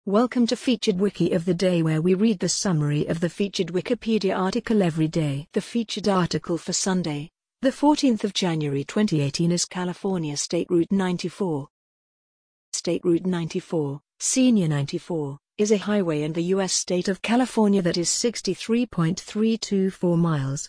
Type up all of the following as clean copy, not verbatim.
Welcome to Featured Wiki of the Day, where we read the summary of the featured Wikipedia article every day. The featured article for Sunday, the 14th of January 2018 is California State Route 94. State Route 94, Senior 94, is a highway in the U.S. state of California that is 63.324 miles,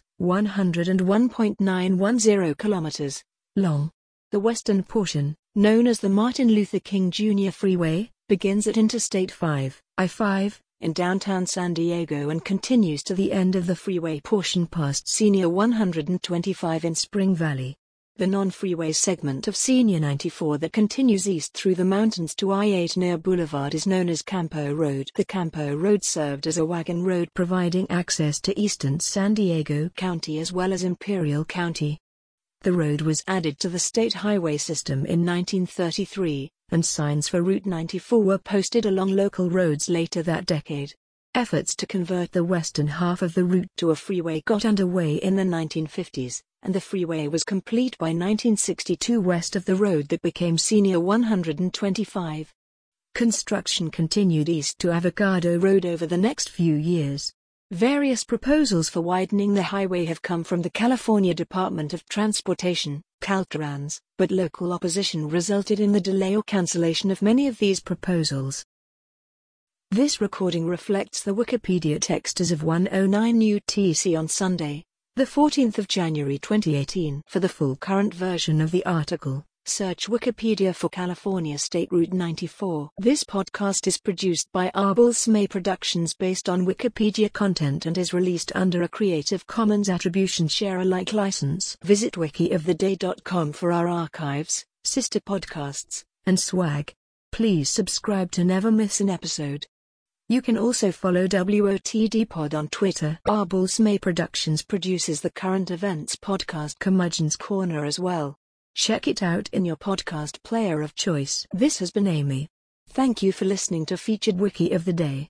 101.910 kilometers, long. The western portion, known as the Martin Luther King Jr. Freeway, begins at Interstate 5, I-5, in downtown San Diego and continues to the end of the freeway portion past Senior 125 in Spring Valley. The non-freeway segment of Senior 94 that continues east through the mountains to I-8 near Boulevard is known as Campo Road. The Campo Road served as a wagon road providing access to eastern San Diego County as well as Imperial County. The road was added to the state highway system in 1933, and signs for Route 94 were posted along local roads later that decade. Efforts to convert the western half of the route to a freeway got underway in the 1950s, and the freeway was complete by 1962 west of the road that became Senior 125. Construction continued east to Avocado Road over the next few years. Various proposals for widening the highway have come from the California Department of Transportation, Caltrans, but local opposition resulted in the delay or cancellation of many of these proposals. This recording reflects the Wikipedia text as of 1:09 UTC on Sunday, the 14th of January 2018. For the full current version of the article, search Wikipedia for California State Route 94. This podcast is produced by Arbol-Smay Productions based on Wikipedia content and is released under a Creative Commons Attribution Share-alike license. Visit wikioftheday.com for our archives, sister podcasts, and swag. Please subscribe to never miss an episode. You can also follow WOTD Pod on Twitter. Arbol-Smay Productions produces the current events podcast Curmudgeon's Corner as well. Check it out in your podcast player of choice. This has been Amy. Thank you for listening to Featured Wiki of the Day.